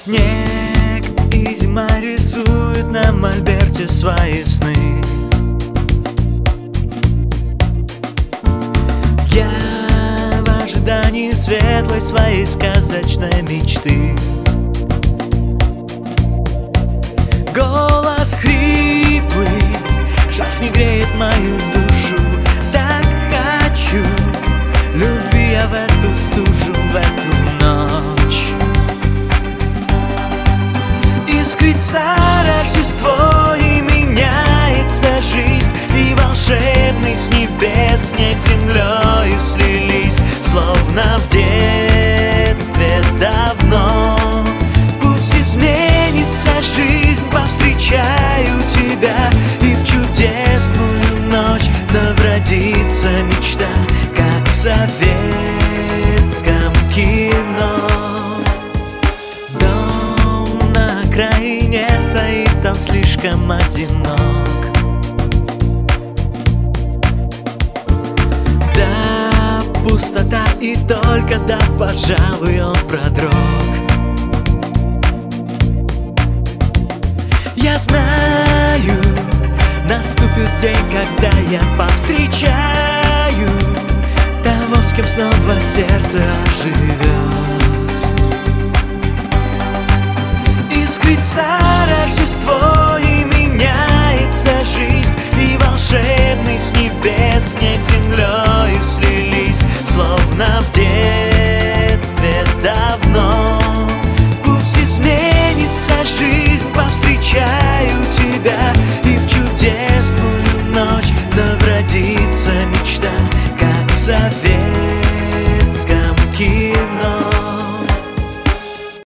Снег и зима рисуют на мольберте свои сны. Я в ожидании светлой своей сказочной мечты. Голос хриплый, шарф не греет мою душу. Так хочу любви я в эту стужу, в эту ночь. Искрится Рождество и меняется жизнь, и волшебный с небес снег с землею слились, словно в детстве давно. Пусть изменится жизнь, повстречаю тебя, и в чудесную ночь вновь родится мечта, как в советском кино. Дом на окраине стоит, он слишком одинок. Да, пустота и только да, пожалуй, он продрог. Я знаю, наступит день, когда я повстречаю того, с кем снова сердце оживет.